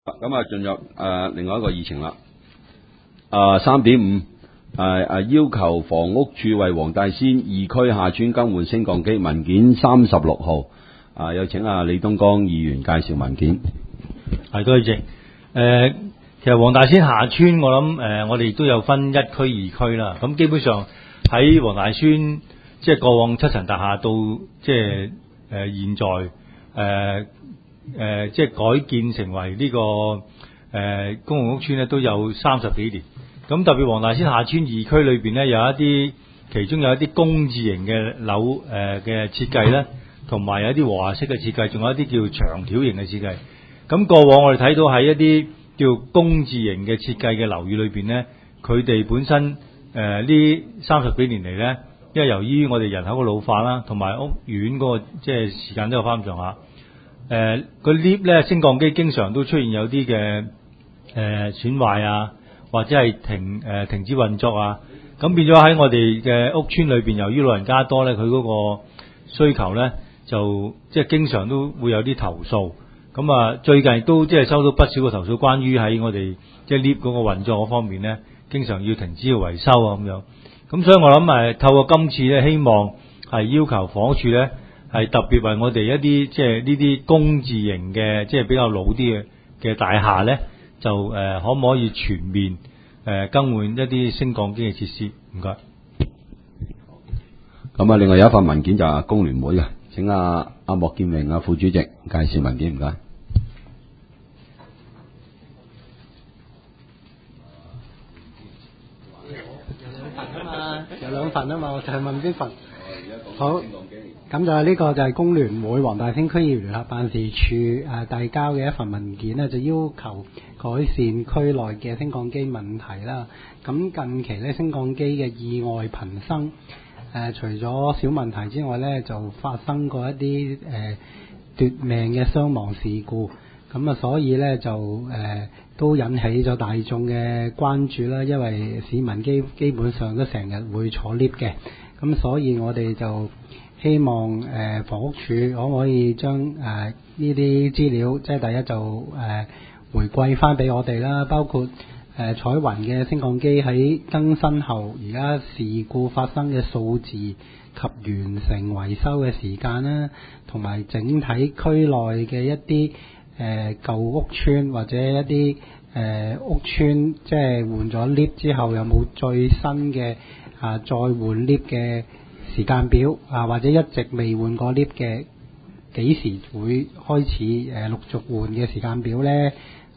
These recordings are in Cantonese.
咁啊，進入另外一個議程啦。3.5要求房屋署為黃大仙2區下村更換升降機文件36號。有請李東江議員介紹文件。 係，多謝。其實黃大仙下村，我諗我哋都有分1區2區啦。咁基本上喺黃大仙，即係過往7層大廈到即係現在即係改建成為呢個公共屋邨咧，都有30幾年。咁特別黃大仙下村2區裏邊咧，其中有一啲工字型嘅樓嘅設計咧，同埋有一啲和諧式嘅設計，仲有一啲叫長條型嘅設計。咁過往我哋睇到喺一啲叫工字型嘅設計嘅樓宇裏邊咧，佢哋本身呢30幾年嚟咧，因為由於我哋人口嘅老化啦，同埋屋苑嗰個即係時間都有翻咁上下。個 lift 咧，升降機經常都出現有啲嘅損壞啊，或者係停止運作啊，咁變咗喺我哋嘅屋邨裏邊，由於老人家多咧，佢嗰個需求咧就即係經常都會有啲投訴。咁啊，最近都即係收到不少嘅投訴，關於喺我哋即係 lift 嗰個運作嗰方面咧，經常要停止去維修啊咁樣。咁所以我諗透過今次咧，希望係要求房屋署咧，係特別為我哋一啲即係呢啲工字型嘅即係比較老啲嘅大廈咧，就可唔可以全面更換一啲升降機嘅設施？唔該。 咁另外有一份文件就係工聯會嘅，請阿莫建榮副主席介紹文件，唔該。 有兩份啊嘛，我就係問邊份。好，咁就係呢個就係工聯會黃大仙區議員聯合辦事處遞交嘅一份文件咧，就要求改善區內嘅升降機問題啦。咁近期咧，升降機嘅意外頻生，除咗小問題之外咧，就發生過一啲奪命嘅傷亡事故。咁啊，所以咧就都引起咗大眾嘅關注啦，因為市民基本上都成日會坐 lift 嘅，咁所以我哋就希望房屋署可唔可以將呢啲資料，即係第一就回饋翻俾我哋啦，包括彩雲嘅升降機喺更新後，而家事故發生嘅數字及完成維修嘅時間啦，同埋整體區內嘅一啲舊屋邨或者一啲屋邨，即係換咗 lift 之後有冇最新嘅再換 lift 嘅時間表或者一直未換過 lift 嘅幾時會開始陸續換嘅時間表呢？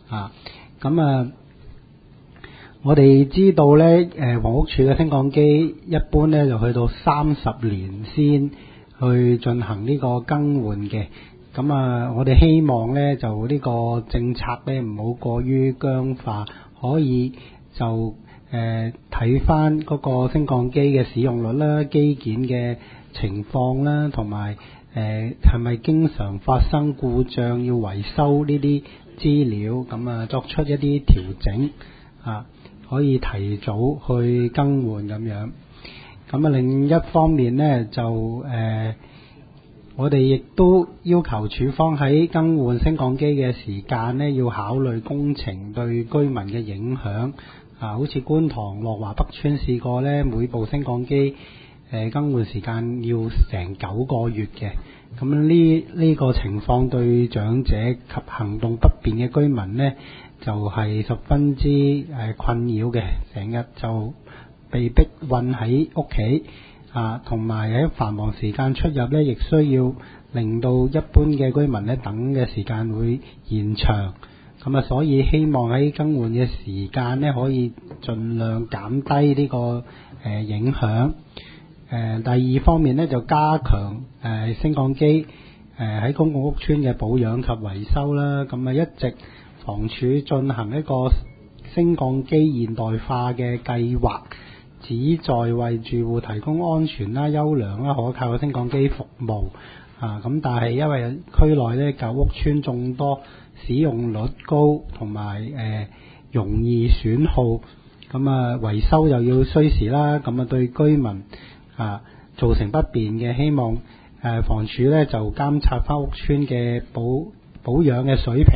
我哋知道呢，房屋署嘅升降機一般呢就去到30年先去進行呢個更換嘅。我哋希望呢，就呢個政策呢唔好過於僵化，可以就睇翻嗰個升降機嘅使用率啦、機件嘅情況啦，同埋係咪經常發生故障要維修呢啲資料，作出一啲調整可以提早去更換咁樣。另一方面呢，就我哋亦都要求署方喺更換升降機嘅時間呢，要考慮工程對居民嘅影響。好似觀塘樂華北邨試過呢，每部升降機更換時間要成9個月嘅。呢個情況對長者及行動不便嘅居民呢，就係十分之困擾嘅，成日就被逼困喺屋企。同埋喺繁忙時間出入呢，亦需要令到一般嘅居民呢等嘅時間會延長。所以希望喺更換嘅時間呢，可以盡量減低呢個影響。第二方面呢，就加強升降機喺公共屋邨嘅保養及維修啦。一直房署進行一個升降機現代化嘅計劃，旨在為住戶提供安全啦、優良啦、可靠嘅升降機服務。但係因為區內呢舊屋邨眾多，使用率高，同埋容易損耗，維修又要需時啦，對居民造成不便嘅。希望房署呢就監察翻屋邨嘅保養嘅水平，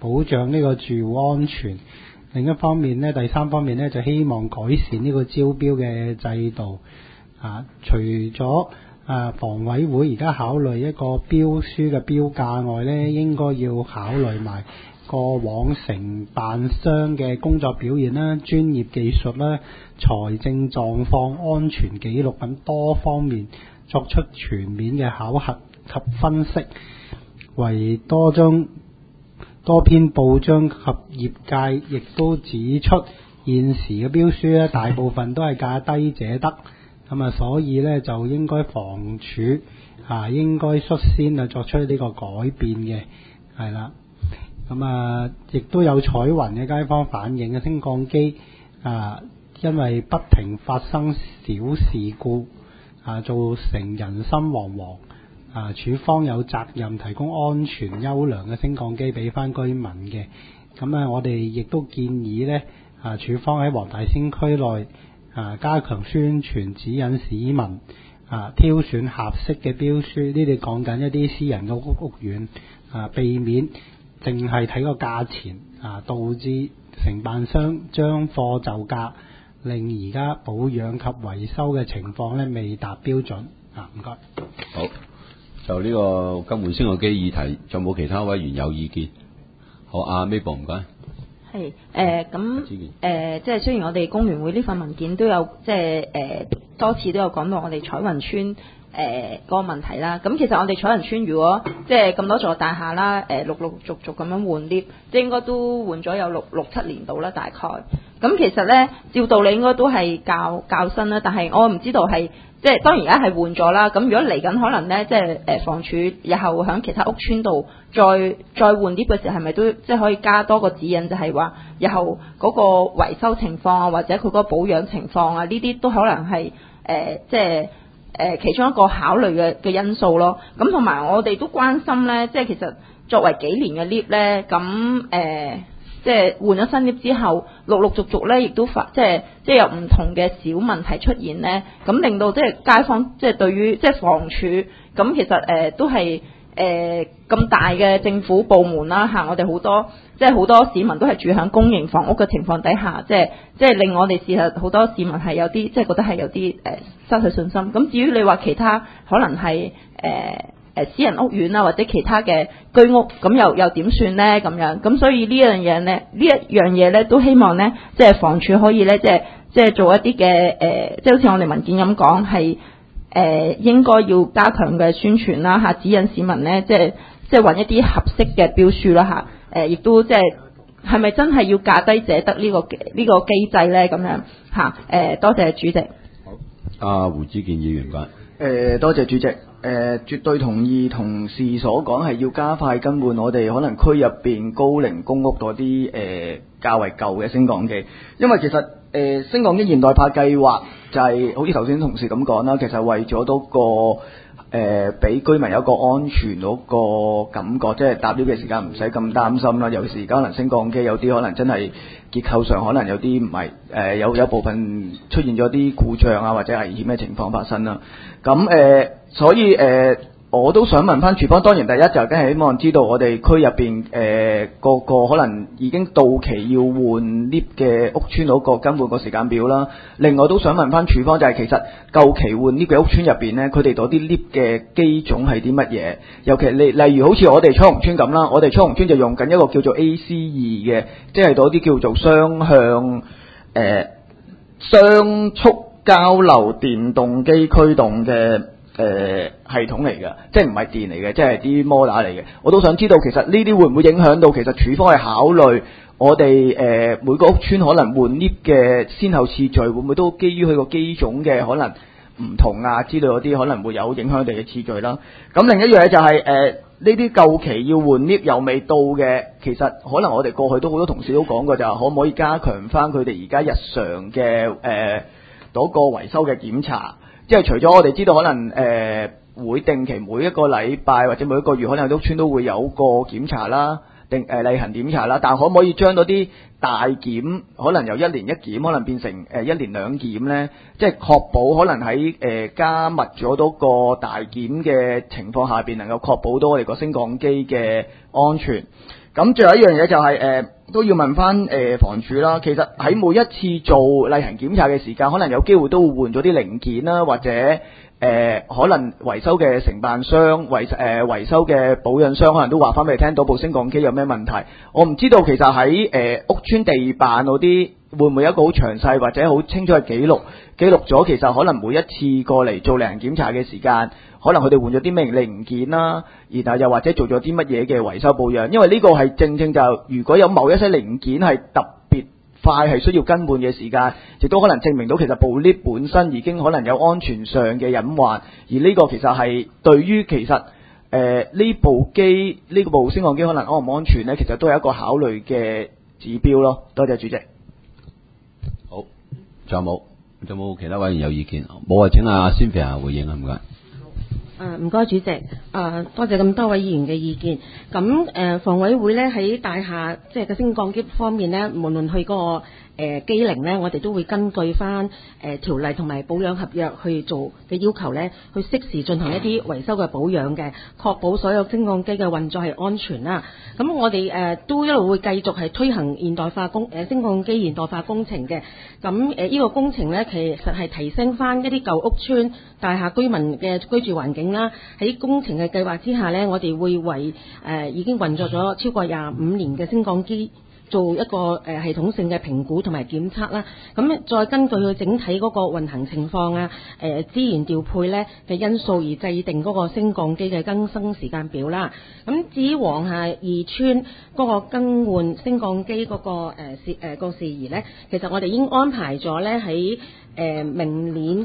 保障呢個住戶安全。另一方面呢，第三方面呢，就希望改善呢個招標嘅制度。除咗房委會而家考慮一個標書嘅標價外呢，應該要考慮埋過往承辦商嘅工作表現啦、專業技術啦、財政狀況、安全記錄等多方面作出全面嘅考核及分析。為多篇報章及業界亦都指出，現時嘅標書咧大部分都係價低者得，咁所以咧就應該房署應該率先作出呢個改變嘅，係啦。咁亦都有彩雲嘅街坊反映嘅升降機因為不停發生小事故造成人心惶惶。署方有責任提供安全優良嘅升降機俾翻居民嘅。咁我哋亦都建議呢署方喺黃大仙區內加強宣傳，指引市民挑選合適嘅標書。呢啲講緊一啲私人嘅屋苑避免淨係睇個價錢導致承辦商將貨就價，令而家保養及維修嘅情況呢未達標準。唔該。 好。就呢個更換升降機議題，仲有冇其他委員有意見？好，阿 Mabel 唔該。 係咁即係雖然我哋工聯會呢份文件都有多次都有講到我哋彩雲邨嗰個問題啦。咁其實我哋彩雲邨如果即係咁多座大廈啦，陸陸續續咁樣換 lift， 即係應該都換咗有六七年度啦，大概。咁其實咧，照道理應該都係較新啦，但係我唔知道係。即係當然而家係換咗啦，咁如果嚟緊可能咧，即係房署日後喺其他屋邨度再換 lift 嘅時候，係咪都即係可以加多個指引，就係話日後嗰個維修情況啊，或者佢嗰個保養情況啊，呢啲都可能係即係其中一個考慮嘅因素咯。咁同埋我哋都關心咧，即係其實作為幾年嘅 lift 咧，咁即係換咗新 lift 之後，陸陸續續咧，亦都即係有唔同嘅小問題出現咧，咁令到即係街坊即係對於即係房署咁其實都係咁大嘅政府部門啦我哋好多即係好多市民都係住響公營房屋嘅情況底下，即係令我哋事實好多市民係有啲即係覺得係有啲失去信心。咁至於你話其他可能係私人屋苑啊，或者其他嘅居屋，咁又點算呢？咁樣咁，所以呢一樣嘢咧，都希望咧，即係房署可以咧，即係做一啲嘅即係好似我哋文件咁講，係應該要加強嘅宣傳啦指引市民咧，即係揾一啲合適嘅標書啦亦都即係咪真係要價低者得呢個機制咧？咁樣多謝主席。 好，胡志健議員講。 多謝主席。絕對同意同事所講，係要加快更換我哋可能區入邊高齡公屋嗰啲較為舊嘅升降機，因為其實升降機現代化計劃就係好似頭先同事咁講啦，其實為咗個俾居民有一個安全嗰個感覺，即係搭 lift 嘅時間唔使咁擔心啦。尤其是而家可能升降機有啲可能真係結構上可能有啲唔係有部分出現咗啲故障啊或者危險嘅情況發生啦。咁所以我都想問翻署方，當然第一就梗係希望知道我哋區入邊個可能已經到期要換 lift 嘅屋邨嗰個更換個時間表啦。另外都想問翻署方，就係其實舊期換 lift 嘅屋邨入邊呢，佢哋嗰啲 lift 嘅機種係啲乜嘢？尤其例如好似我哋彩虹邨咁啦，我哋彩虹邨就用緊一個叫做 AC2 嘅，即係嗰啲叫做雙向雙速交流電動機驅動嘅系統嚟嘅，即係唔係電嚟嘅，即係啲摩打嚟嘅。我都想知道，其實呢啲會唔會影響到其實署方係考慮我哋每個屋邨可能換 lift 嘅先後次序，會唔會都基於佢個機種嘅可能唔同啊之類嗰啲，可能會有影響地嘅次序啦。咁另一樣嘢就係呢啲舊期要換 lift 又未到嘅，其實可能我哋過去都好多同事都講過，就係可唔可以加強翻佢哋而家日常嘅嗰個維修嘅檢查。即係除咗我哋知道可能會定期每一個禮拜或者每一個月可能屋邨都會有個檢查啦，例行檢查啦，但可唔可以將嗰啲大檢可能由1年1檢可能變成1年2檢呢？即係確保可能喺加密咗嗰個大檢嘅情況下邊，能夠確保到我哋個升降機嘅安全。 咁最後一樣嘢就係都要問翻房署啦。其實喺每一次做例行檢查嘅時間，可能有機會都會換咗啲零件啦，或者可能維修嘅承辦商、維修嘅保養商，可能都話翻俾你聽到部升降機有咩問題。我唔知道其實喺屋邨地板嗰啲會唔會有一個好詳細或者好清楚嘅記錄咗，其實可能每一次過嚟做例行檢查嘅時間，可能佢哋換咗啲咩零件啦，然後又或者做咗啲乜嘢嘅維修保養。因為呢個係正就如果有某一些零件係特別快係需要更換嘅時間，亦都可能證明到其實部 lift 本身已經可能有安全上嘅隱患，而呢個其實係對於其實呢部升降機可能安唔安全呢，其實都係一個考慮嘅指標咯。多謝主席。 好，仲有冇其他委員有意見？冇啊，請阿 Cynthia 回應啊，唔該。 唔該主席，多謝咁多位議員嘅意見。咁房委會咧喺大廈即係個升降機方面咧，無論佢個機齡咧，我哋都會根據翻條例同埋保養合約去做嘅要求咧，去適時進行一啲維修嘅保養嘅，確保所有升降機嘅運作係安全啦。咁我哋都一路會繼續係推行現代化升降機現代化工程嘅。咁呢個工程咧，其實係提升翻一啲舊屋邨大廈居民嘅居住環境啦。喺工程嘅計劃之下咧，我哋會為已經運作咗超過25年嘅升降機做一個系統性嘅評估同埋檢測啦，咁再根據佢整體嗰個運行情況啊、資源調配咧嘅因素而制定嗰個升降機嘅更新時間表啦。咁至於黃廈二邨嗰個更換升降機嗰個事宜咧，其實我哋已經安排咗咧喺明年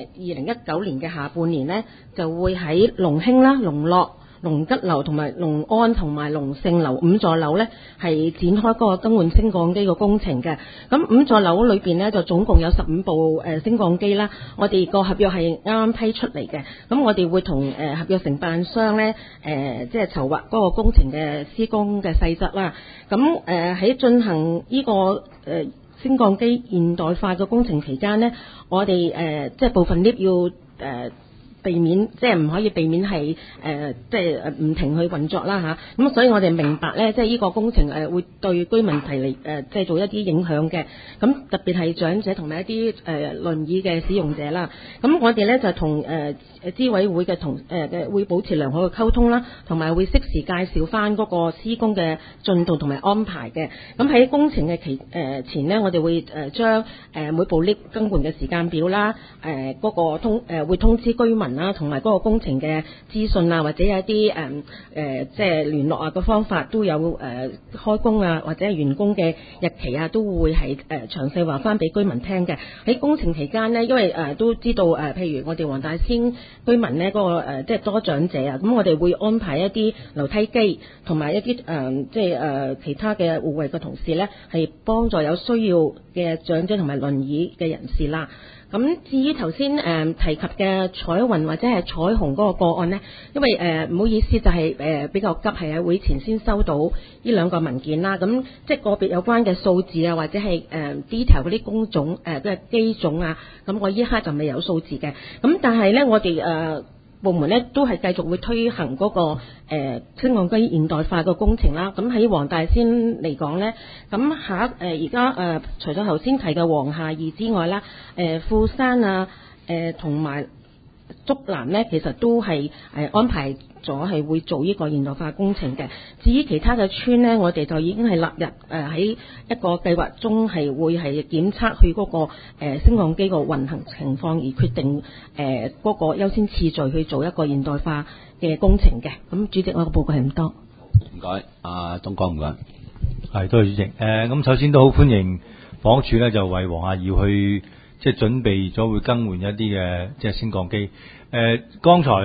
2019年嘅下半年咧，就會喺龍興啦、龍樂、龍吉樓同埋龍安同埋龍盛樓5座樓咧，係展開嗰個更換升降機嘅工程嘅。咁5座樓裏邊咧，就總共有15部升降機啦。我哋個合約係啱啱批出嚟嘅。咁我哋會同合約承辦商咧，即係籌劃嗰個工程嘅施工嘅細則啦。咁喺進行呢個升降機現代化嘅工程期間呢，我哋即係部分 lift 要避免，即係唔可以避免係即係唔停去運作啦嚇。咁所以我哋明白咧，即係呢個工程會對居民即係做一啲影響嘅。咁特別係長者同埋一啲輪椅嘅使用者啦。咁我哋咧就同資委會嘅會保持良好嘅溝通啦，同埋會適時介紹翻嗰個施工嘅進度同埋安排嘅。咁喺工程嘅前呢，我哋會將每部 lift 更換嘅時間表啦，嗰個會通知居民啦，同埋嗰個工程嘅資訊啊，或者有一啲即係聯絡啊嘅方法都有開工啊，或者係完工嘅日期啊，都會係詳細話翻俾居民聽嘅。喺工程期間呢，因為都知道譬如我哋黃大仙居民呢，嗰個即係多長者啊，咁我哋會安排一啲樓梯機同埋一啲即係其他嘅護衛嘅同事呢，係幫助有需要嘅長者同埋輪椅嘅人士啦。咁至於頭先提及嘅彩雲或者係彩虹嗰個個案呢，因為唔好意思，就係比較急，係喺會前先收到呢兩個文件啦。咁即係個別有關嘅數字啊，或者係detail 嗰啲工種即係機種啊，咁我依刻就未有數字嘅。咁但係呢，我哋部門咧都係繼續會推行嗰個升降機現代化嘅工程啦。咁喺黃大仙嚟講咧，咁而家除咗頭先提嘅黃廈二之外啦，富山啊，同埋竹南咧，其實都係安排咗係會做呢個現代化工程嘅。至於其他嘅村呢，我哋就已經係納入喺一個計劃中，係會係檢測佢嗰個升降機個運行情況，而決定嗰個優先次序去做一個現代化嘅工程嘅。咁主席，我個報告係咁多。 唔該，阿東哥唔該。 係，多謝主席。咁首先都好歡迎房屋署咧，就為黃廈耀去即係準備咗會更換一啲嘅即係升降機。剛才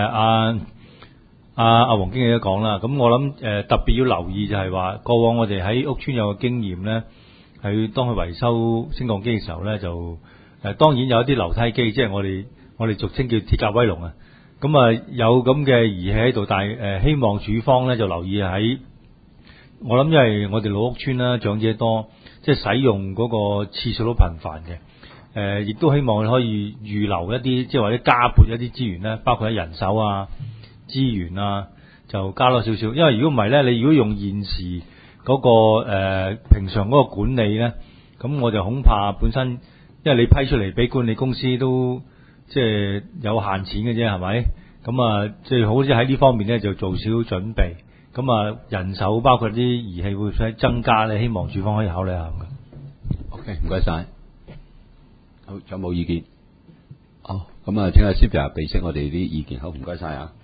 阿黃經理都講啦，咁我諗特別要留意就係話，過往我哋喺屋邨有個經驗咧，係當佢維修升降機嘅時候咧，就當然有一啲樓梯機，即係我哋俗稱叫鐵甲威龍啊。咁有咁嘅儀器喺度，但係希望署方咧就留意喺我諗，因為我哋老屋邨啦，長者多，即係使用嗰個次數都頻繁嘅。亦都希望可以預留一啲，即係或者加撥一啲資源咧，包括喺人手啊、資源啊， 就加多少少，因為如果唔係咧，你如果用現時嗰、平常嗰個管理咧，咁我就恐怕本身，因為你批出嚟俾管理公司都即係有限錢嘅啫，係咪？咁啊，最好即係喺呢方面咧就做少準備。咁啊，人手包括啲儀器會唔會增加咧？希望署方可以考慮下嘅。 OK， 唔該晒。好，仲有冇意見？好，咁啊，請阿 Sylvia 備悉我哋啲意見。好，唔該晒啊。